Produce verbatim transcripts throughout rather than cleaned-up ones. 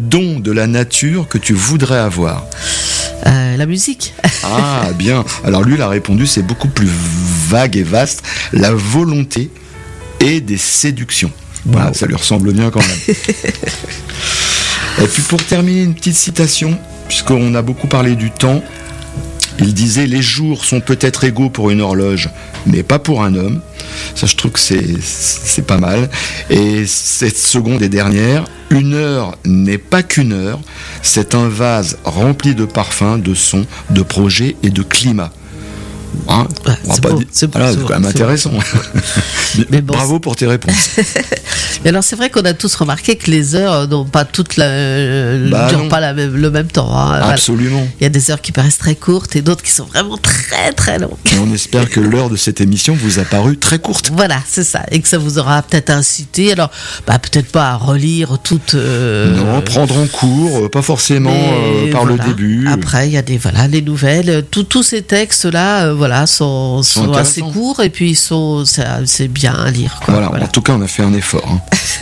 don de la nature que tu voudrais avoir? Euh, la musique. Ah, bien. Alors lui, il a répondu, c'est beaucoup plus vague et vaste. La volonté et des séductions. Voilà, wow. Ça lui ressemble bien quand même. Et puis pour terminer, une petite citation, puisqu'on a beaucoup parlé du temps. Il disait « Les jours sont peut-être égaux pour une horloge, mais pas pour un homme ». Ça, je trouve que c'est, c'est pas mal. Et cette seconde et dernière, « Une heure n'est pas qu'une heure, c'est un vase rempli de parfums, de sons, de projets et de climat ». Hein, ouais, c'est, beau, di- c'est, beau, voilà, c'est, c'est quand même c'est intéressant. Mais bon, bravo pour tes réponses. Mais alors c'est vrai qu'on a tous remarqué que les heures n'ont pas toutes la, bah durent pas la même, le même temps. Hein. Absolument. Voilà. Il y a des heures qui paraissent très courtes et d'autres qui sont vraiment très très longues. Et on espère que l'heure de cette émission vous a paru très courte. Voilà, c'est ça, et que ça vous aura peut-être incité. Alors, bah peut-être pas à relire toute. Euh, non, prendre en cours, pas forcément euh, par voilà. le début. Après, il y a des voilà les nouvelles. Tout, tous ces textes-là, euh, voilà, sont, sont, sont assez courts et puis ils sont, c'est, c'est bien à lire. Quoi. Voilà, voilà. En tout cas, on a fait un effort. Hein.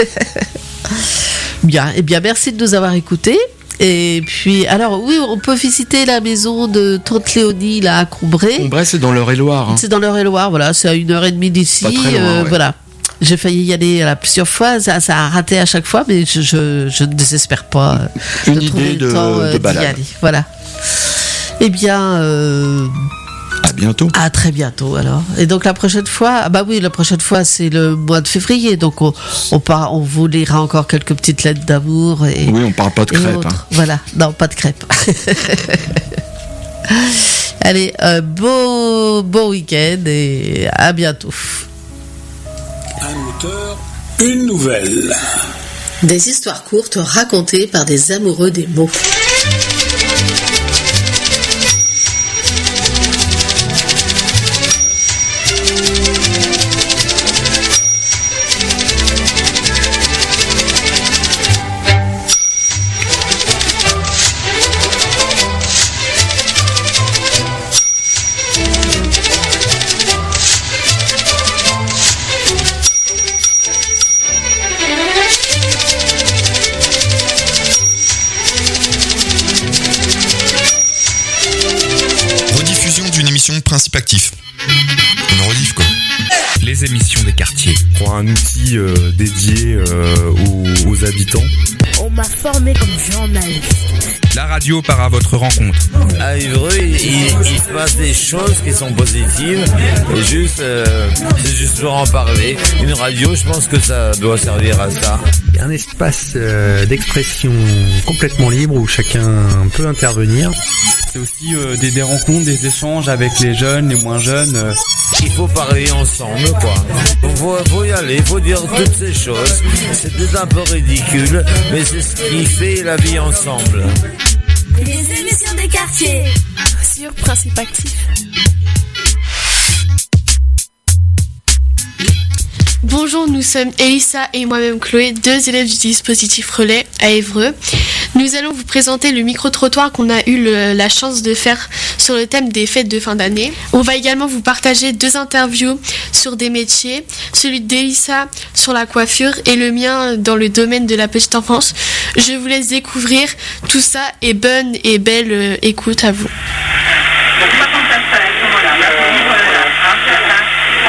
Bien, et eh bien, merci de nous avoir écoutés. Et puis, alors, oui, on peut visiter la maison de Tante Léonie, là, à Combray. Combray, c'est dans l'Eure-et-Loire. Hein. C'est dans l'Eure-et-Loire, voilà, c'est à une heure et demie d'ici. Pas très loin, euh, ouais. Voilà. J'ai failli y aller là, plusieurs fois, ça, ça a raté à chaque fois, mais je, je, je ne désespère pas une de idée trouver de, le temps euh, de d'y aller. Voilà. Eh bien... Euh, À bientôt. À très bientôt alors. Et donc la prochaine fois, bah oui, la prochaine fois c'est le mois de février, donc on, on, part, on vous lira encore quelques petites lettres d'amour. Et, oui, on parle pas de crêpes. Hein. Voilà, non, pas de crêpes. Allez, un beau, beau week-end et à bientôt. Un auteur, une nouvelle. Des histoires courtes racontées par des amoureux des mots. Principe actif. On rediff quoi. Les émissions des quartiers. Pour un outil euh, dédié euh, aux, aux habitants. On m'a formé comme journaliste. La radio part à votre rencontre. À Évreux, il, il, il se passe des choses qui sont positives. Et juste, euh, c'est juste pour en parler. Une radio, je pense que ça doit servir à ça. Un espace euh, d'expression complètement libre où chacun peut intervenir. C'est aussi euh, des, des rencontres, des échanges avec les jeunes, les moins jeunes. Euh. Il faut parler ensemble, quoi. Il faut, faut y aller, il faut dire toutes ces choses. C'est peut-être un peu ridicule, mais c'est ce qui fait la vie ensemble. Les émissions des quartiers sur Principe Actif. Bonjour, nous sommes Elissa et moi-même Chloé, deux élèves du dispositif Relais à Évreux. Nous allons vous présenter le micro-trottoir qu'on a eu le, la chance de faire sur le thème des fêtes de fin d'année. On va également vous partager deux interviews sur des métiers, celui d'Elissa sur la coiffure et le mien dans le domaine de la petite enfance. Je vous laisse découvrir tout ça et bonne et belle euh, écoute à vous. Donc, pas quand ça se passe à ce moment-là. Là, faut vivre là. Hein, ça, ça.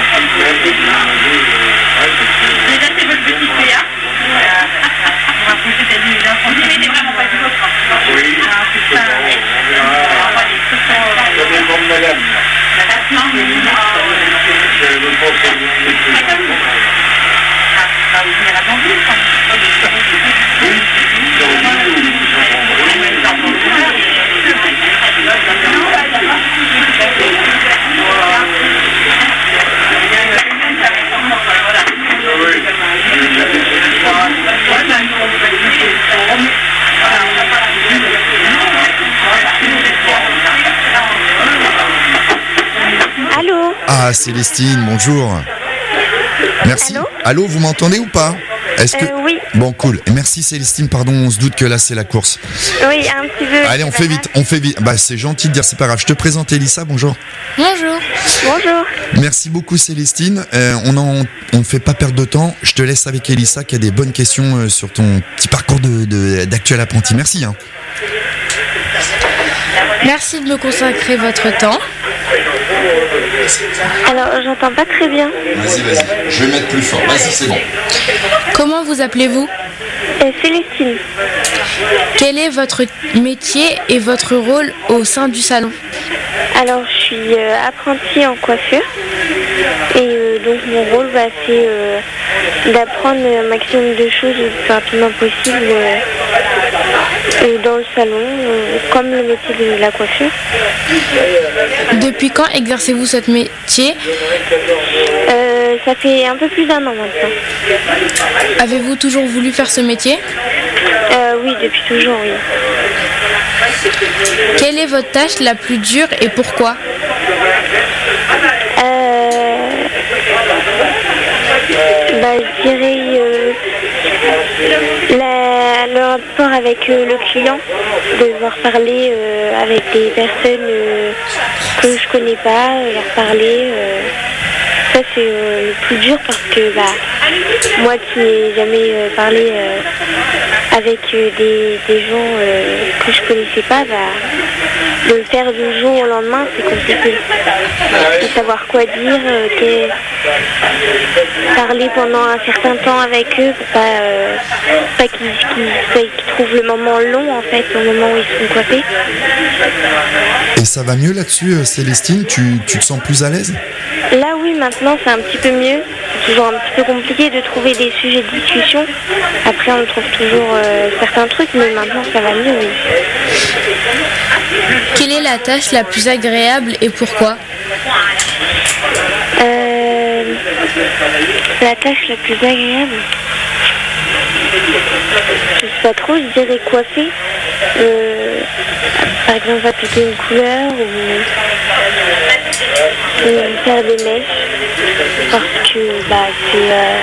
Déjà, c'est votre petite Léa. On va pousser ta vie les enfants. Mais c'est vraiment pas du votre. Oui. Ah, c'est ça. On va les trucs. Ça dépend de madame. Madame, non, mais nous, je ne pense pas. C'est comme vous. Ah, vous venez à Bambou, quand oui. Allô ? Ah, Célestine, bonjour. Merci. Allô, Allô, vous m'entendez ou pas ? Est-ce que euh, oui. Bon, cool. Et merci Célestine, pardon, on se doute que là c'est la course. Oui, un petit peu. Allez, on fait vite, on fait vite. Bah, c'est gentil de dire, c'est pas grave. Je te présente Elissa, bonjour. Bonjour. Bonjour. Merci beaucoup Célestine. Euh, on en, on ne fait pas perdre de temps. Je te laisse avec Elissa qui a des bonnes questions euh, sur ton petit parcours de, de, d'actuel apprenti. Merci. Hein. Merci de me consacrer votre temps. Alors, j'entends pas très bien. Vas-y, vas-y. Je vais mettre plus fort. Vas-y, c'est bon. Comment vous appelez-vous ? euh, Célestine. Quel est votre métier et votre rôle au sein du salon ? Alors, je suis euh, apprentie en coiffure. Et euh, donc, mon rôle, bah, c'est euh, d'apprendre un maximum de choses le plus rapidement possible euh, euh, dans le salon, euh, comme le métier de la coiffure. Depuis quand exercez-vous ce métier ? euh, Ça fait un peu plus d'un an maintenant. Avez-vous toujours voulu faire ce métier ? euh, Oui, depuis toujours, oui. Quelle est votre tâche la plus dure et pourquoi ? euh, bah, Je dirais euh, la, le rapport avec euh, le client, de devoir parler euh, avec des personnes euh, que je connais pas, euh, leur parler. Euh, ça c'est euh, le plus dur parce que bah, moi qui n'ai jamais euh, parlé euh, avec euh, des, des gens euh, que je connaissais pas, bah, de le faire du jour au lendemain, c'est compliqué. De savoir quoi dire, euh, que... parler pendant un certain temps avec eux pour pas, euh, pas qu'ils, qu'ils, qu'ils trouvent le moment long en fait, au moment où ils sont coiffés. Et ça va mieux là-dessus, Célestine ? Tu, tu te sens plus à l'aise ? Là oui, maintenant c'est un petit peu mieux. C'est toujours un petit peu compliqué de trouver des sujets de discussion. Après on trouve toujours euh, certains trucs, mais maintenant ça va mieux, oui. Quelle est la tâche la plus agréable et pourquoi ? euh, La tâche la plus agréable, je sais pas trop, je dirais coiffer. Euh, par exemple appliquer une couleur ou, ou faire des mèches. Parce que bah c'est... Euh,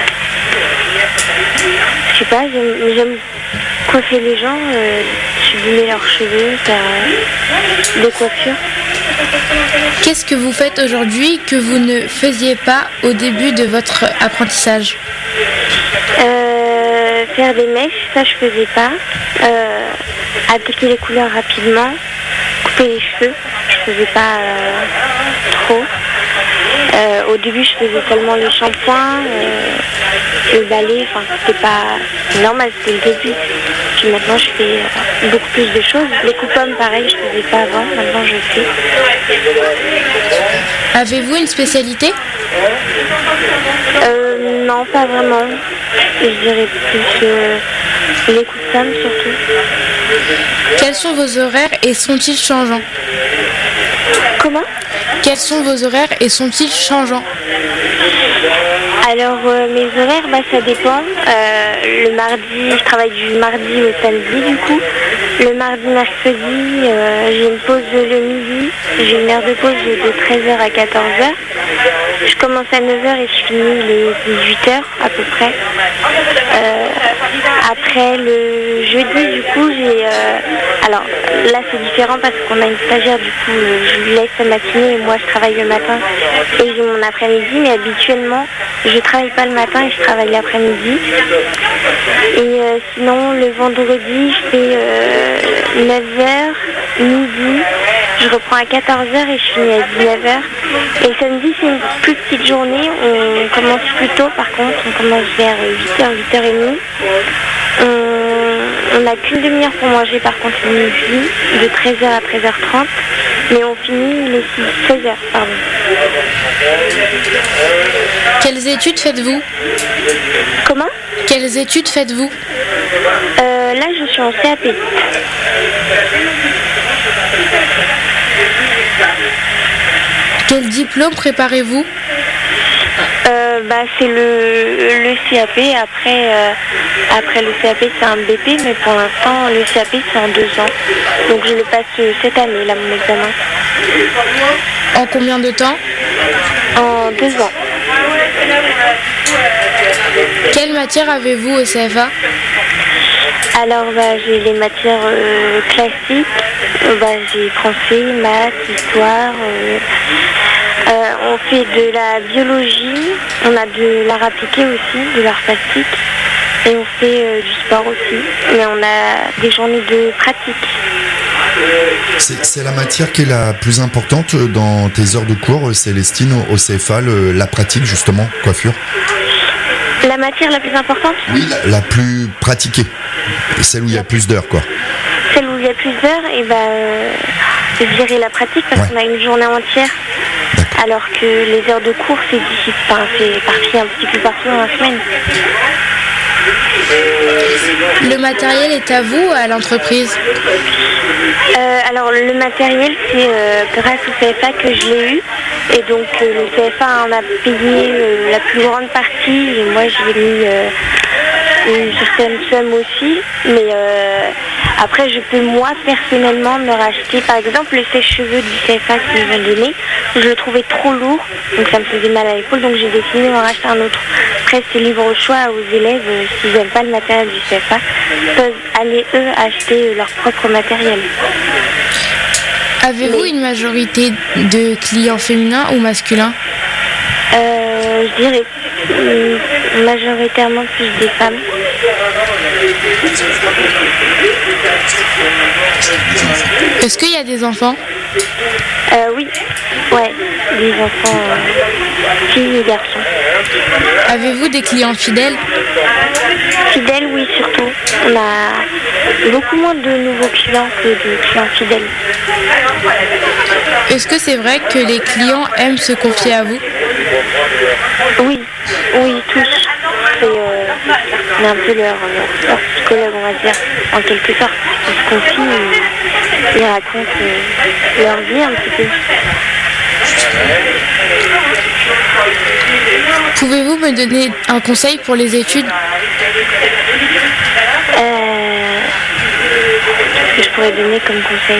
je sais pas, j'aime, j'aime coiffer les gens, euh, sublimer leurs cheveux, faire euh, des coiffures. Qu'est-ce que vous faites aujourd'hui que vous ne faisiez pas au début de votre apprentissage ? euh, Faire des mèches, ça je faisais pas. Euh, appliquer les couleurs rapidement, couper les cheveux, je faisais pas euh, trop. Euh, au début, je faisais seulement les shampoings, euh, le balai, enfin, c'était pas normal, c'était le début. Puis maintenant, je fais euh, beaucoup plus de choses. Les coupes-hommes, pareil, je faisais pas avant, maintenant je fais. Avez-vous une spécialité ? euh, Non, pas vraiment. Je dirais plus euh, les coupes-hommes surtout. Quels sont vos horaires et sont-ils changeants ? Comment ? Quels sont vos horaires et sont-ils changeants ? Alors euh, mes horaires, bah, ça dépend. Euh, le mardi, je travaille du mardi au samedi du coup. Le mardi, mercredi, euh, j'ai une pause le midi. J'ai une heure de pause de treize heures à quatorze heures. Je commence à neuf heures et je finis les dix-huit heures à peu près. Euh, après le jeudi, du coup, j'ai... Euh, alors là, c'est différent parce qu'on a une stagiaire, du coup, euh, je lui laisse la matinée et moi, je travaille le matin et j'ai mon après-midi. Mais habituellement, je travaille pas le matin et je travaille l'après-midi. Et euh, sinon, le vendredi, je fais euh, neuf heures, midi. Je reprends à quatorze heures et je finis à dix-neuf heures. Et samedi, c'est une plus petite journée. On commence plus tôt, par contre. On commence vers huit heures, huit heures trente. On n'a qu'une demi-heure pour manger, par contre, le midi, de treize heures à treize heures trente. Mais on finit les seize heures, pardon. Quelles études faites-vous ? Comment ? Quelles études faites-vous ? euh, Là, je suis en C A P. Quel diplôme préparez-vous ? euh, bah, C'est le, le C A P. Après, euh, après le C A P, c'est un B P, mais pour l'instant, le C A P, c'est en deux ans. Donc je le passe cette année, là, mon examen. En combien de temps ? En deux ans. Quelle matière avez-vous au C F A ? Alors, bah, j'ai les matières euh, classiques. Euh, bah, j'ai français, maths, histoire. Euh, euh, on fait de la biologie. On a de l'art appliqué aussi, de l'art plastique. Et on fait euh, du sport aussi. Mais on a des journées de pratique. C'est, c'est la matière qui est la plus importante dans tes heures de cours, Célestine, au C F A, le, la pratique justement, coiffure? La matière la plus importante? Oui, la, la plus pratiquée. Celle où il y a plus d'heures, quoi. Celle où il y a plus d'heures, et ben, euh, je dirais la pratique parce ouais. qu'on a une journée entière. D'accord. Alors que les heures de cours, c'est d'ici, enfin, c'est parti un petit peu partout dans la semaine. Le matériel est à vous ou à l'entreprise? euh, Alors le matériel, c'est euh, grâce au C F A que je l'ai eu. Et donc euh, le C F A en a payé euh, la plus grande partie. Et moi j'ai mis euh, une certaine somme aussi. Mais euh, après je peux moi personnellement me racheter. Par exemple le sèche-cheveux du C F A qu'ils m'ont donné, je le trouvais trop lourd. Donc ça me faisait mal à l'épaule. Donc j'ai décidé d'en racheter un autre. Après c'est libre au choix aux élèves. Euh, s'ils n'aiment pas le matériel du C F A, peuvent aller eux acheter euh, leur propre matériel. Avez-vous Mais... une majorité de clients féminins ou masculins? euh, Je dirais euh, majoritairement plus des femmes. Est-ce qu'il y a des enfants? euh, Oui, ouais, des enfants, euh, filles et garçons. Avez-vous des clients fidèles? Fidèles, oui, surtout. On a beaucoup moins de nouveaux clients que de clients fidèles. Est-ce que c'est vrai que les clients aiment se confier à vous? Oui, oui, tous. C'est, euh, on est un peu leur, leur psychologue, on va dire, en quelque sorte. Ils se confient, ils, ils racontent euh, leur vie un petit peu. Pouvez-vous me donner un conseil pour les études? euh, Qu'est-ce que je pourrais donner comme conseil?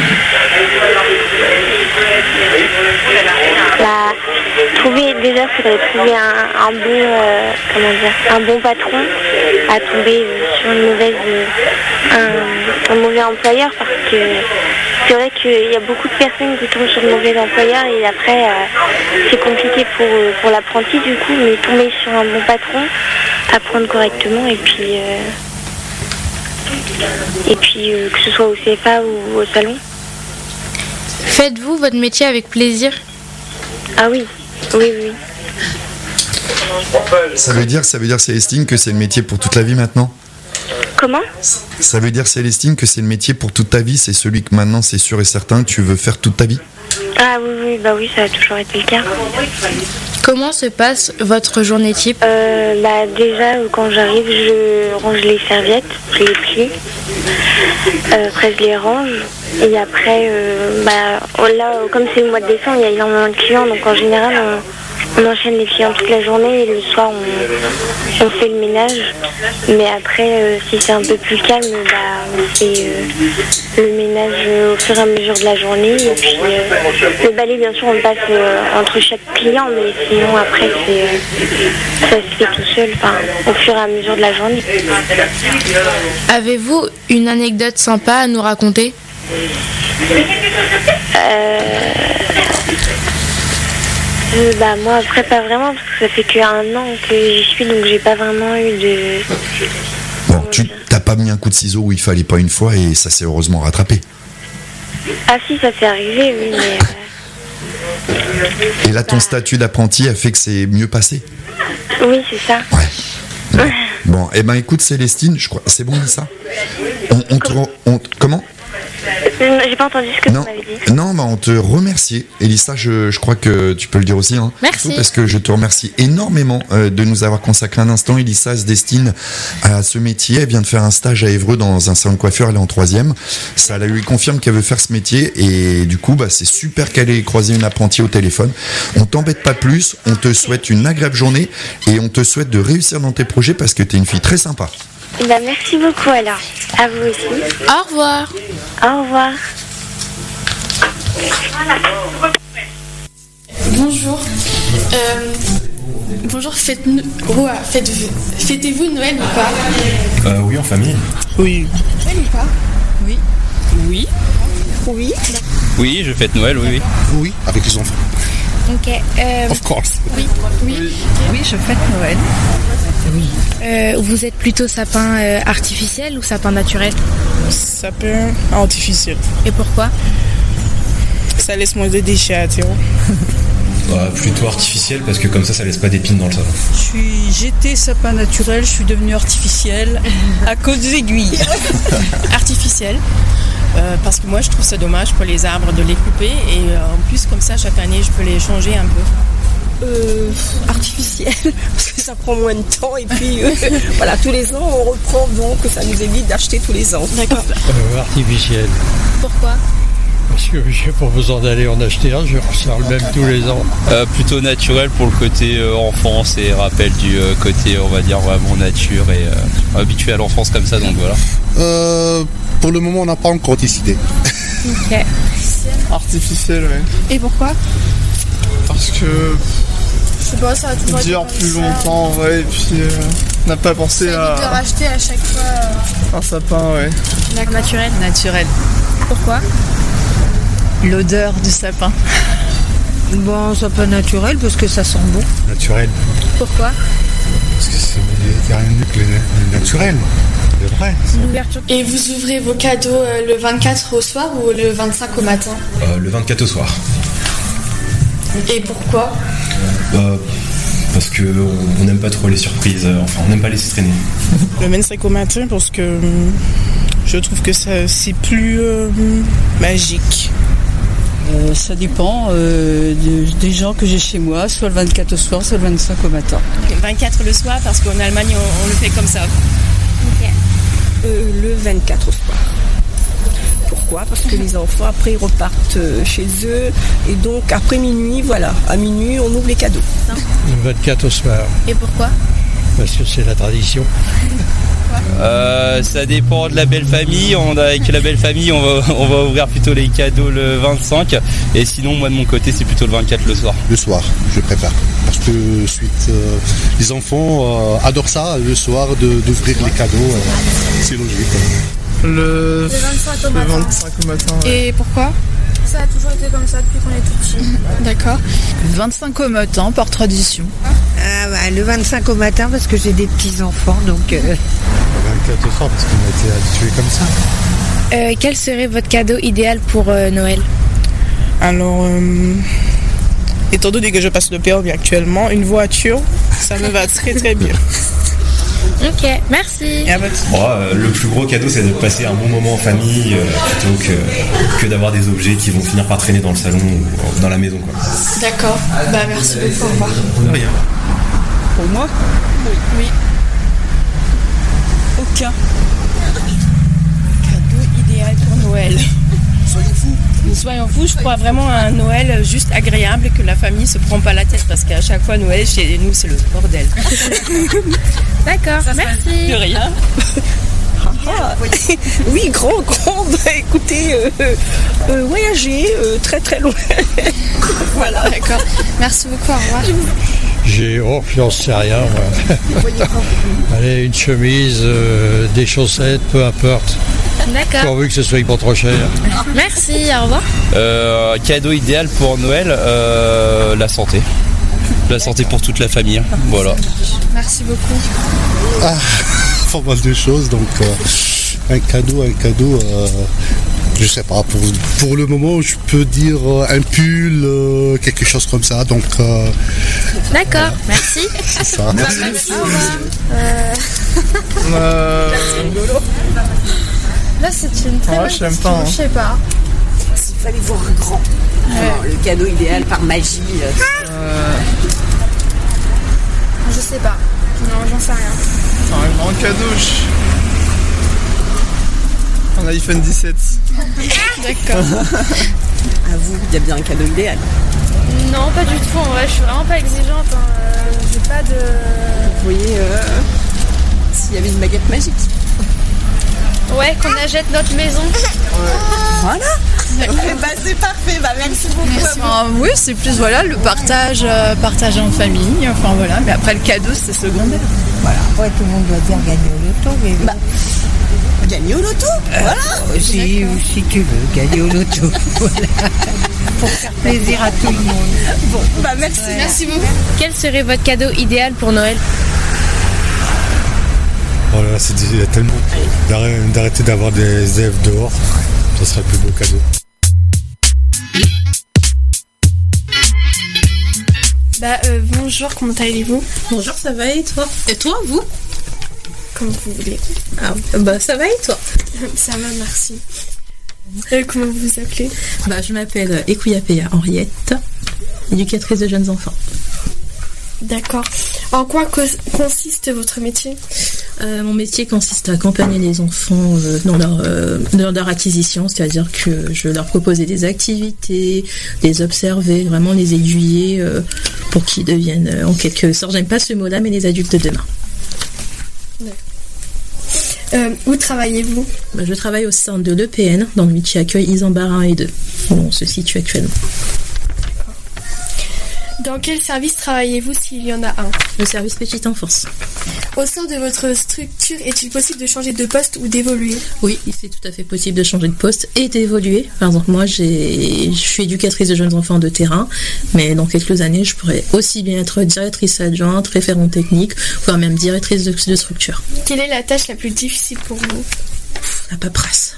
Bah, trouver, déjà, il faudrait trouver un, un bon, euh, comment dire, un bon patron à tomber euh, sur une mauvaise, euh, un, un mauvais employeur, parce que c'est vrai qu'il y a beaucoup de personnes qui tombent sur de mauvais employeurs et après euh, c'est compliqué pour, pour l'apprenti du coup, mais tomber sur un bon patron, apprendre correctement et puis euh, et puis euh, que ce soit au C F A ou au salon. Faites-vous votre métier avec plaisir? Ah oui, oui, oui. Ça veut dire, ça veut dire Célestine, que c'est le métier pour toute la vie maintenant? Comment? Ça veut dire, Célestine, que c'est le métier pour toute ta vie, c'est celui que maintenant, c'est sûr et certain, que tu veux faire toute ta vie? Ah oui, oui, bah oui, ça a toujours été le cas. Comment se passe votre journée type? euh, Bah déjà, quand j'arrive, je range les serviettes, je les plie, euh, après je les range, et après, euh, bah là, comme c'est le mois de décembre, il y a énormément de clients, donc en général, on... On enchaîne les clients toute la journée et le soir on, on fait le ménage. Mais après, euh, si c'est un peu plus calme, bah, on fait euh, le ménage euh, au fur et à mesure de la journée. Et puis euh, le balai, bien sûr, on le passe euh, entre chaque client, mais sinon après, c'est, euh, ça se fait tout seul, enfin, au fur et à mesure de la journée. Avez-vous une anecdote sympa à nous raconter? euh... Euh, bah moi après pas vraiment parce que ça fait qu'un an que j'y suis donc j'ai pas vraiment eu de... Bon, tu t'as pas mis un coup de ciseau où il fallait pas une fois et ça s'est heureusement rattrapé. Ah si, ça s'est arrivé, oui, mais... Euh... Et là ton bah... statut d'apprenti a fait que c'est mieux passé? Oui, c'est ça. Ouais. Bon, bon eh ben écoute Célestine, je crois... C'est bon dit ça on, on te... On... Comment? J'ai pas entendu ce que non, vous m'avez dit. Non, bah on te remercie. Elissa, je, je crois que tu peux le dire aussi. Hein. Merci. Parce que je te remercie énormément euh, de nous avoir consacré un instant. Elissa se destine à ce métier. Elle vient de faire un stage à Évreux dans un salon de coiffure. Elle est en troisième. Ça lui confirme qu'elle veut faire ce métier. Et du coup, bah, c'est super qu'elle ait croisé une apprentie au téléphone. On t'embête pas plus. On te souhaite une agréable journée. Et on te souhaite de réussir dans tes projets parce que t'es une fille très sympa. Bah, merci beaucoup alors. À vous aussi. Au revoir. Au revoir. Bonjour. Euh, bonjour, faites-nous, ouais, faites, fêtez-vous Noël ou pas? euh, Oui, en famille. Oui. Noël ou pas? Oui. Oui. Oui. Oui, je fête Noël, oui, oui. Oui, avec les enfants. Ok. Euh, Of course. Oui. Oui. Oui, je fête Noël. Oui. Euh, vous êtes plutôt sapin euh, artificiel ou sapin naturel? Sapin artificiel. Et pourquoi? Ça laisse moins de déchets à terre. Bah, plutôt artificiel parce que comme ça, ça laisse pas d'épines dans le sol. Je suis j'étais sapin naturel, je suis devenue artificielle à cause des aiguilles. Artificiel. Euh, parce que moi je trouve ça dommage pour les arbres de les couper et euh, en plus comme ça chaque année je peux les changer un peu. Euh, artificiel parce que ça prend moins de temps et puis euh, voilà, tous les ans on reprend, donc ça nous évite d'acheter tous les ans. D'accord. Euh, artificiel. Pourquoi? Parce que je n'ai pas besoin d'aller en acheter un, je ressors le même tous les ans. Euh, plutôt naturel pour le côté euh, enfance et rappel du euh, côté, on va dire, vraiment nature et euh, habitué à l'enfance comme ça, donc voilà. Euh, pour le moment, on n'a pas encore décidé. Ok. Artificiel, oui. Et pourquoi? Parce que Je sais pas, ça a toujours dure plus longtemps, ouais, et puis euh, on n'a pas pensé à de racheter à chaque fois. euh, un sapin, ouais. D'accord. Naturel. Naturel. Pourquoi? L'odeur du sapin. Bon, sapin naturel parce que ça sent bon. Naturel. Pourquoi? Parce que c'est il y a rien de mieux que le naturel. C'est vrai. Et vous ouvrez vos cadeaux euh, le vingt-quatre au soir ou le vingt-cinq au matin? Euh, le vingt-quatre au soir. Et pourquoi? Euh, parce que on n'aime pas trop les surprises, euh, enfin on n'aime pas laisser traîner. Le vingt-cinq au matin parce que hum, je trouve que ça c'est plus euh, magique. Euh, ça dépend euh, de- des gens que j'ai chez moi, soit le vingt-quatre au soir, soit le vingt-cinq au matin. vingt-quatre le soir parce qu'en Allemagne on, on le fait comme ça. Ok. Euh, le vingt-quatre au soir. Pourquoi? Parce que les enfants après ils repartent euh, chez eux et donc après minuit, voilà, à minuit on ouvre les cadeaux. Le vingt-quatre au soir, Et pourquoi? parce que c'est la tradition. Euh, ça dépend de la belle famille. On a, avec la belle famille, on va, on va ouvrir plutôt les cadeaux le vingt-cinq. Et sinon, moi de mon côté, c'est plutôt le vingt-quatre le soir. Le soir, je préfère. Parce que suite, euh, les enfants euh, adorent ça, le soir, de- d'ouvrir les cadeaux. euh, c'est logique. Le, Le vingt-cinq au matin. vingt-cinq au matin. ouais. Et pourquoi? Ça a toujours été comme ça depuis qu'on est tout petit. D'accord. Le vingt-cinq au matin par tradition. Ah bah, le vingt-cinq au matin parce que j'ai des petits-enfants, donc... euh, vingt-quatre au soir parce qu'on a été habitués comme ça. Euh, quel serait votre cadeau idéal pour euh, Noël? Alors, euh, étant donné que je passe le permis actuellement, une voiture, ça me va très très bien. Ok, merci. Moi, euh, le plus gros cadeau, c'est de passer un bon moment en famille euh, plutôt que, que d'avoir des objets qui vont finir par traîner dans le salon ou dans la maison, quoi. D'accord. Bah merci beaucoup. Au revoir. De rien. Pour moi? Oui. Aucun. Cadeau idéal pour Noël. Soyons fous. Nous soyons fous, je crois vraiment à un Noël juste agréable et que la famille se prend pas la tête parce qu'à chaque fois Noël chez nous c'est le bordel. D'accord, merci. De rien. Ah, oui, grand, grand. Bah, écoutez, euh, euh, voyager euh, très très loin. Voilà. D'accord. Merci beaucoup. Au revoir. J'ai, oh, j'en sais rien, moi. Allez, une chemise, euh, des chaussettes, peu importe. D'accord. Pourvu que ce soit pas trop cher. Merci, au revoir. Euh, cadeau idéal pour Noël, euh, la santé. La santé pour toute la famille. Voilà. Merci beaucoup. Ah, pas mal de choses, donc euh, un cadeau, un cadeau, euh, je sais pas, pour, pour le moment je peux dire euh, un pull, euh, quelque chose comme ça, donc... Euh, D'accord, merci. c'est ça. Merci. Au revoir. Euh... Euh, Là c'est une très Ouais, bonne je l'aime question, pas, hein. je sais pas. Il fallait voir un grand. Alors, le cadeau idéal par magie. euh, Je sais pas. Non, j'en sais rien. un grand cadeau. Un iPhone dix-sept. D'accord. À vous, il y a bien un cadeau idéal. Non, pas du tout. En vrai, je suis vraiment pas exigeante. hein. Euh, J'ai pas de. Vous voyez, euh, s'il y avait une baguette magique. Ouais, qu'on achète notre maison. Voilà. Bah, c'est parfait. Bah, merci beaucoup. à vous. Ah, oui, c'est plus voilà le partage, euh, partage en famille. Enfin voilà, mais après le cadeau c'est secondaire. Voilà, après tout le monde doit dire gagner au loto, mais... Bah, gagner au loto. Euh, Voilà. Si, si tu veux, gagner au loto. Voilà. Pour faire plaisir à tout le monde. Bon, bah merci. Ouais. Merci beaucoup. Quel serait votre cadeau idéal pour Noël? Oh là là, c'est il y a tellement. D'arrêter, d'arrêter d'avoir des élèves dehors, ça serait le plus beau cadeau. Bah euh, bonjour, comment allez-vous? Bonjour, ça va et toi? Et toi, vous? Comme vous voulez. Ah, bah ça va et toi? Ça va, merci. Euh, comment vous vous appelez? Bah je m'appelle Ekuyapea Henriette, éducatrice de jeunes enfants. D'accord. En quoi co- consiste votre métier? euh, Mon métier consiste à accompagner les enfants euh, dans, leur, euh, dans leur acquisition, c'est-à-dire que je leur proposais des activités, les observer, vraiment les aiguiller euh, pour qu'ils deviennent, euh, en quelque sorte, j'aime pas ce mot-là, mais les adultes de demain. Euh, où travaillez-vous? Bah, je travaille au sein de l'E P N, dans le multi-accueil Isambard un et deux, où on se situe actuellement. Dans quel service travaillez-vous s'il y en a un? Le service petite enfance. Au sein de votre structure, est-il possible de changer de poste ou d'évoluer? Oui, c'est tout à fait possible de changer de poste et d'évoluer. Par exemple, moi, j'ai, je suis éducatrice de jeunes enfants de terrain, mais dans quelques années, je pourrais aussi bien être directrice adjointe, référente technique, voire même directrice de, de structure. Quelle est la tâche la plus difficile pour vous? La paperasse.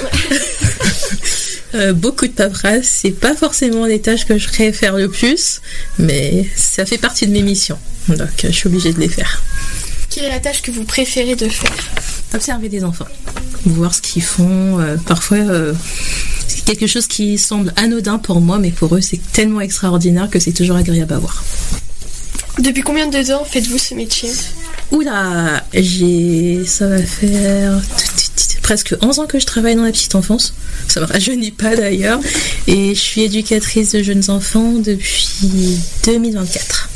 Euh, beaucoup de paperasse, c'est pas forcément les tâches que je préfère le plus, mais ça fait partie de mes missions, donc euh, je suis obligée de les faire. Quelle est la tâche que vous préférez de faire? Observer des enfants, voir ce qu'ils font. Euh, parfois, euh, c'est quelque chose qui semble anodin pour moi, mais pour eux, c'est tellement extraordinaire que c'est toujours agréable à voir. Depuis combien de temps faites-vous ce métier? Oula, j'ai, ça va faire presque onze ans que je travaille dans la petite enfance. Ça me rajeunit pas d'ailleurs. Et je suis éducatrice de jeunes enfants depuis deux mille vingt-quatre.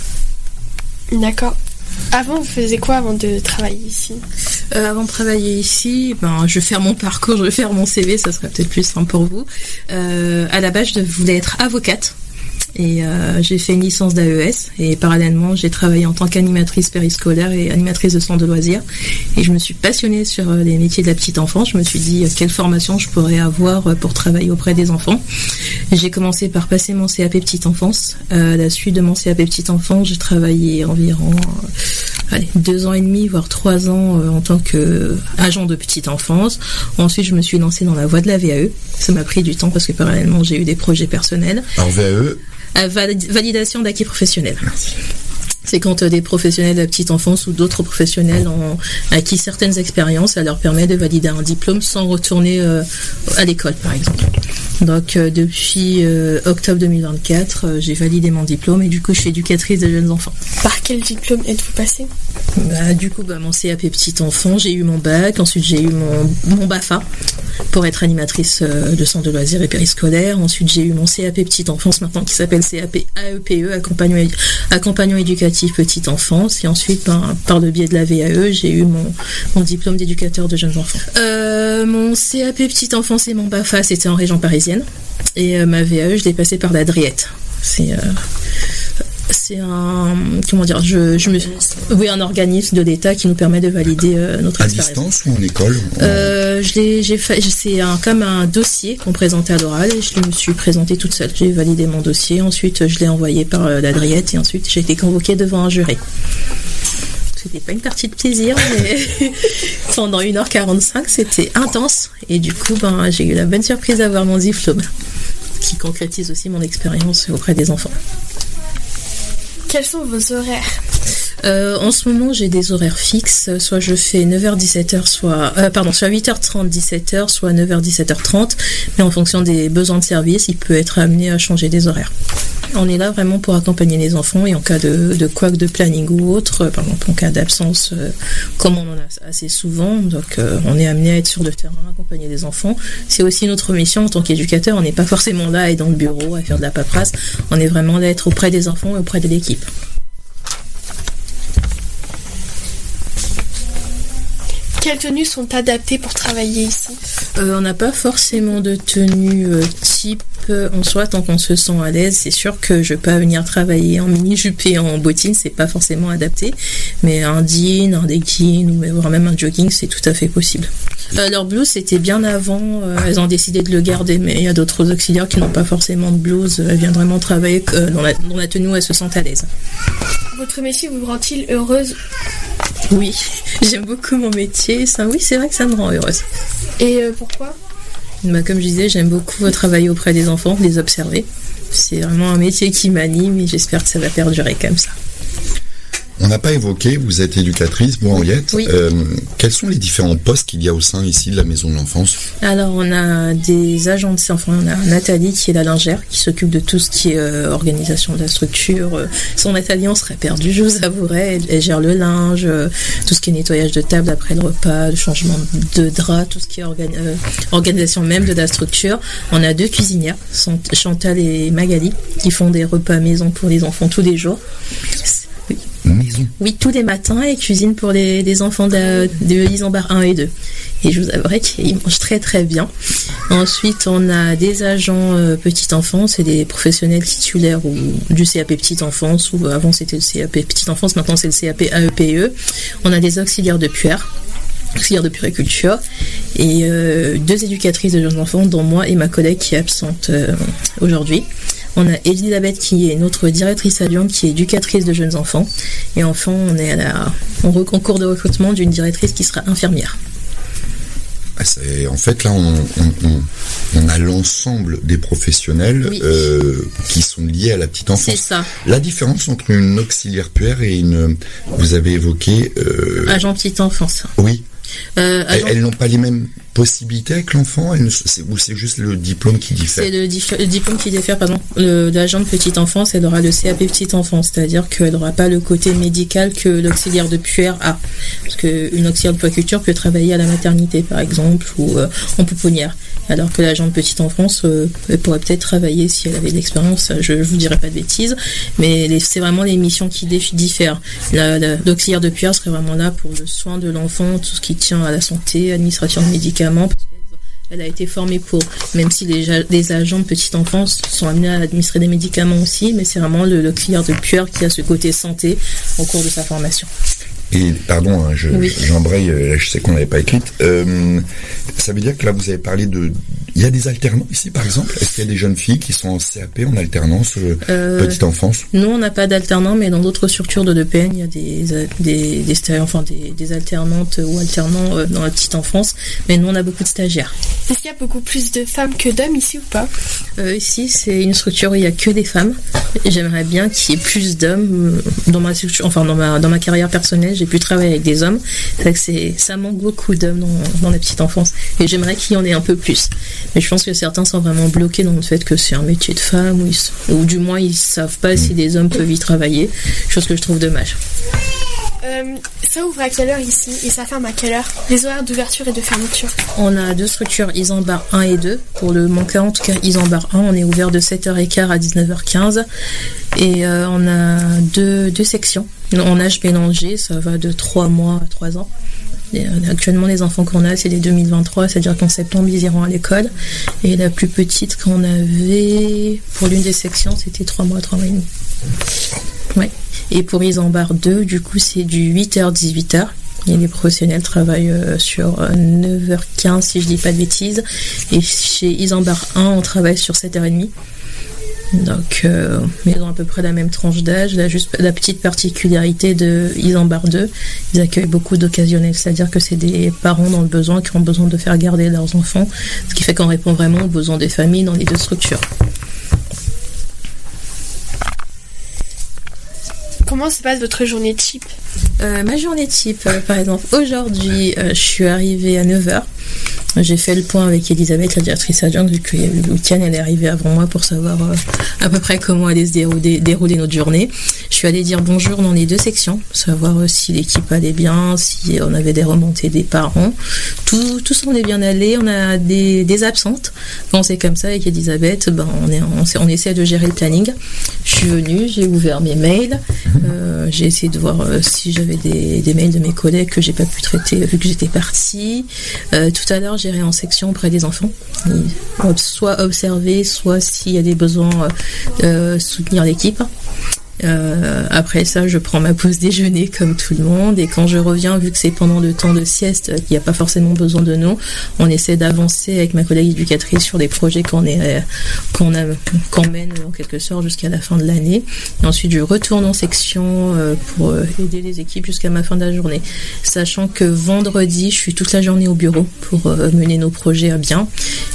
D'accord. Avant, vous faisiez quoi avant de travailler ici? euh, Avant de travailler ici, ben, je vais faire mon parcours, je vais faire mon C V, ça serait peut-être plus simple pour vous. Euh, à la base, je voulais être avocate. Et euh, j'ai fait une licence d'A E S et parallèlement j'ai travaillé en tant qu'animatrice périscolaire et animatrice de centre de loisirs et je me suis passionnée sur les métiers de la petite enfance. Je me suis dit quelle formation je pourrais avoir pour travailler auprès des enfants. J'ai commencé par passer mon C A P petite enfance. Euh, à la suite de mon C A P petite enfance, j'ai travaillé environ euh, allez, deux ans et demi voire trois ans euh, en tant qu'agent de petite enfance. Ensuite je me suis lancée dans la voie de la V A E. Ça m'a pris du temps parce que parallèlement j'ai eu des projets personnels. Alors V A E, validation d'acquis professionnel. Merci. C'est quand des professionnels de la petite enfance ou d'autres professionnels ont acquis certaines expériences, ça leur permet de valider un diplôme sans retourner euh, à l'école, par exemple. Donc, euh, depuis euh, octobre deux mille vingt-quatre, euh, j'ai validé mon diplôme et du coup, je suis éducatrice de jeunes enfants. Par quel diplôme êtes-vous passé? Bah, du coup, bah, mon C A P petit enfant, j'ai eu mon bac, ensuite j'ai eu mon, mon B A F A pour être animatrice euh, de centre de loisirs et périscolaire. Ensuite, j'ai eu mon C A P petite enfance maintenant qui s'appelle C A P A E P E, accompagnement, accompagnement éducatif petite enfance. Et ensuite, ben, par le biais de la V A E, j'ai eu mon, mon diplôme d'éducateur de jeunes enfants. Euh, mon C A P petite enfance et mon B A F A, c'était en région parisienne. Et euh, ma V A E, je l'ai passée par la Driette. C'est... Euh, C'est un, comment dire, je, je me, oui, un organisme de l'État qui nous permet de valider euh, notre à expérience. À distance ou en école? euh, je l'ai, j'ai fait, c'est un, comme un dossier qu'on présentait à l'oral et je me suis présentée toute seule. J'ai validé mon dossier, ensuite je l'ai envoyé par euh, la Driette et ensuite j'ai été convoquée devant un jury. C'était pas une partie de plaisir, mais pendant une heure quarante-cinq, c'était intense et du coup, ben, j'ai eu la bonne surprise d'avoir mon diplôme, qui concrétise aussi mon expérience auprès des enfants. Quels sont vos horaires? euh, En ce moment, j'ai des horaires fixes. Soit je fais neuf heures dix-sept heures, soit euh, pardon, soit huit heures trente dix-sept heures, soit neuf heures dix-sept heures trente. Mais en fonction des besoins de service, il peut être amené à changer des horaires. On est là vraiment pour accompagner les enfants et en cas de, de couac de planning ou autre, par exemple en cas d'absence, euh, comme on en a assez souvent, donc euh, on est amené à être sur le terrain, accompagner les enfants. C'est aussi notre mission en tant qu'éducateur. On n'est pas forcément là à être dans le bureau, à faire de la paperasse. On est vraiment là à être auprès des enfants et auprès de l'équipe. Quelles tenues sont adaptées pour travailler ici? euh, On n'a pas forcément de tenue euh, type euh, en soi, tant qu'on se sent à l'aise. C'est sûr que je peux pas venir travailler en mini-jupe et en bottines, c'est pas forcément adapté. Mais un jean, un legging ou voire même un jogging, c'est tout à fait possible. Euh, leur blouse, c'était bien avant. Euh, elles ont décidé de le garder, mais il y a d'autres auxiliaires qui n'ont pas forcément de blouse. Elles viennent vraiment travailler euh, dans, la, dans la tenue où elles se sentent à l'aise. Votre métier vous rend-il heureuse? Oui, j'aime beaucoup mon métier. Ça, oui, c'est vrai que ça me rend heureuse. Et euh, pourquoi? Bah, comme je disais, j'aime beaucoup travailler auprès des enfants, les observer. C'est vraiment un métier qui m'anime et j'espère que ça va perdurer comme ça. On n'a pas évoqué, vous êtes éducatrice, vous Henriette. Oui. Euh, quels sont les différents postes qu'il y a au sein ici de la maison de l'enfance? Alors on a des agents de enfin on a Nathalie qui est la lingère, qui s'occupe de tout ce qui est euh, organisation de la structure. Sans Nathalie on serait perdu, je vous avouerai. Elle, elle gère le linge, euh, tout ce qui est nettoyage de table après le repas, le changement de drap, tout ce qui est organi- euh, organisation même de la structure. On a deux cuisinières, Chantal et Magali, qui font des repas maison pour les enfants tous les jours. Maison. Oui, tous les matins, et cuisine pour les, les enfants de, de Isambard un et deux. Et je vous avouerai qu'ils mangent très très bien. Ensuite, on a des agents euh, petite enfance, c'est des professionnels titulaires ou du C A P petite enfance, ou avant c'était le C A P petite enfance, maintenant c'est le C A P A E P E. On a des auxiliaires de puère, auxiliaires de puériculture, et euh, deux éducatrices de jeunes enfants, dont moi et ma collègue qui est absente euh, aujourd'hui. On a Elisabeth qui est notre directrice adjointe, qui est éducatrice de jeunes enfants. Et enfin, on est à la, en concours de recrutement d'une directrice qui sera infirmière. C'est, en fait, là, on, on, on, on a l'ensemble des professionnels oui. euh, qui sont liés à la petite enfance. C'est ça. La différence entre une auxiliaire puère et une... Vous avez évoqué... Euh, agent petite enfance. Oui. Euh, agent... Elles, elles n'ont pas les mêmes possibilités avec l'enfant, elles ne, c'est, ou c'est juste le diplôme qui diffère? C'est le, dif- le diplôme qui diffère, pardon. Le, l'agent de petite enfance, elle aura le C A P petite enfance, c'est-à-dire qu'elle n'aura pas le côté médical que l'auxiliaire de puère a. Parce qu'une auxiliaire de puériculture peut travailler à la maternité, par exemple, ou euh, en pouponnière. Alors que l'agent de petite enfance, euh, elle pourrait peut-être travailler si elle avait de l'expérience, je ne vous dirai pas de bêtises, mais les, c'est vraiment les missions qui dif- diffèrent. La, la, l'auxiliaire de puère serait vraiment là pour le soin de l'enfant, tout ce qui tient à la santé, administration de médicaments, parce qu'elle a été formée pour, même si les, les agents de petite enfance sont amenés à administrer des médicaments aussi, mais c'est vraiment le, l'auxiliaire de puère qui a ce côté santé au cours de sa formation. Et pardon, hein, je, oui. j'embraye, je sais qu'on l'avait pas écrite. Euh, ça veut dire que là, vous avez parlé de... Il y a des alternants ici, par exemple? Est-ce qu'il y a des jeunes filles qui sont en C A P, en alternance, euh, petite enfance? Nous, on n'a pas d'alternants, mais dans d'autres structures de l'E P N, il y a des, des, des, des, enfin, des, des alternantes ou alternants euh, dans la petite enfance, mais nous, on a beaucoup de stagiaires. Est-ce qu'il y a beaucoup plus de femmes que d'hommes ici ou pas? euh, Ici, c'est une structure où il n'y a que des femmes. J'aimerais bien qu'il y ait plus d'hommes. Dans ma, enfin, dans ma, dans ma carrière personnelle, j'ai pu travailler avec des hommes. C'est vrai que c'est, ça manque beaucoup d'hommes dans, dans la petite enfance. Et j'aimerais qu'il y en ait un peu plus. Mais je pense que certains sont vraiment bloqués dans le fait que c'est un métier de femme, ou, ils, ou du moins ils savent pas si des hommes peuvent y travailler. Chose que je trouve dommage. Euh, ça ouvre à quelle heure ici et ça ferme à quelle heure? Les horaires d'ouverture et de fermeture? On a deux structures, Isambard un et deux. Pour le manquant, en tout cas Isambard un, on est ouvert de sept heures quinze à dix-neuf heures quinze. Et euh, on a deux, deux sections. En âge mélangé, ça va de trois mois à trois ans. Et, euh, actuellement, les enfants qu'on a, c'est les deux mille vingt-trois, c'est-à-dire qu'en septembre, ils iront à l'école. Et la plus petite qu'on avait, pour l'une des sections, c'était trois mois, trois mois et demi. Ouais. Et pour Isambard deux, du coup, c'est du huit heures dix-huit heures. Et les professionnels travaillent euh, sur euh, neuf heures quinze, si je dis pas de bêtises. Et chez Isambard un, on travaille sur sept heures trente. Donc, euh, mais ils ont à peu près la même tranche d'âge. Là, juste la petite particularité de Isambard deux, ils accueillent beaucoup d'occasionnels, c'est-à-dire que c'est des parents dans le besoin qui ont besoin de faire garder leurs enfants, ce qui fait qu'on répond vraiment aux besoins des familles dans les deux structures. Comment se passe votre journée type? euh, Ma journée type, euh, par exemple, aujourd'hui, euh, je suis arrivée à neuf heures. J'ai fait le point avec Elisabeth, la directrice adjointe, vu que le week-end elle est arrivée avant moi pour savoir euh, à peu près comment allait se dérouler, dérouler notre journée. Je suis allée dire bonjour dans les deux sections, savoir euh, si l'équipe allait bien, si on avait des remontées des parents. Tout, tout ça on est bien allé. On a des, des absentes. Quand c'est comme ça avec Elisabeth, ben on, est, on, on essaie de gérer le planning. Je suis venue, j'ai ouvert mes mails, euh, j'ai essayé de voir euh, si j'avais des, des mails de mes collègues que j'ai pas pu traiter vu que j'étais partie. Euh, tout à l'heure, j'irai en section auprès des enfants, soit observer, soit s'il y a des besoins, euh, soutenir l'équipe. Euh, après ça, je prends ma pause déjeuner comme tout le monde, et quand je reviens, vu que c'est pendant le temps de sieste, il n'y a pas forcément besoin de nous, on essaie d'avancer avec ma collègue éducatrice sur des projets qu'on est, qu'on a, qu'on mène en quelque sorte jusqu'à la fin de l'année. Et ensuite, je retourne en section euh, pour aider les équipes jusqu'à ma fin de la journée, sachant que vendredi, je suis toute la journée au bureau pour euh, mener nos projets à bien.